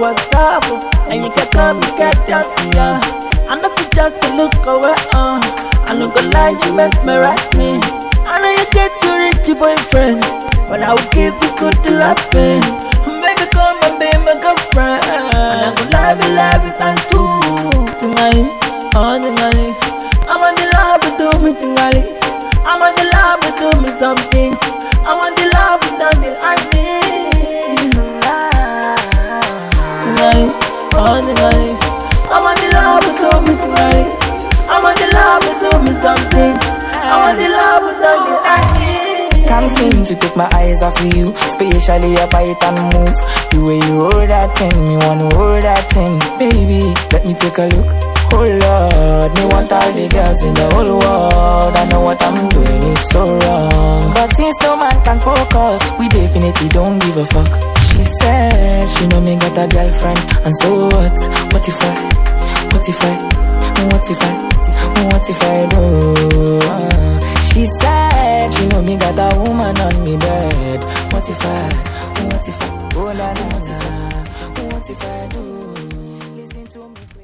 what's up, and you can come and get us, yeah. I'm not just to look away, I look like you mesmerize me. I know you get to reach your boyfriend, but I will give you good loving. Baby, come and be my girlfriend, and I go love you times two. Tonight, tonight, I'm on the love, but do me tonight. I'm on the love, but do me something. I'm on the love, but done it, I need. Tonight, tonight, I'm on the love, but do me tonight. I'm on the love, but do me something. I'm on the love, but done it, I need. Can't seem to take my eyes off of you, especially a bite and move. The way you roll that thing, me wanna roll that thing. Baby, let me take a look. Oh Lord, me want all the girls in the whole world. I know what I'm doing is so wrong, but since no man can focus, we definitely don't give a fuck. She said she know me got a girlfriend, and so what? What if I do? She said she know me got a woman on me bed. What if I, oh la la, what if I do? Listen to me.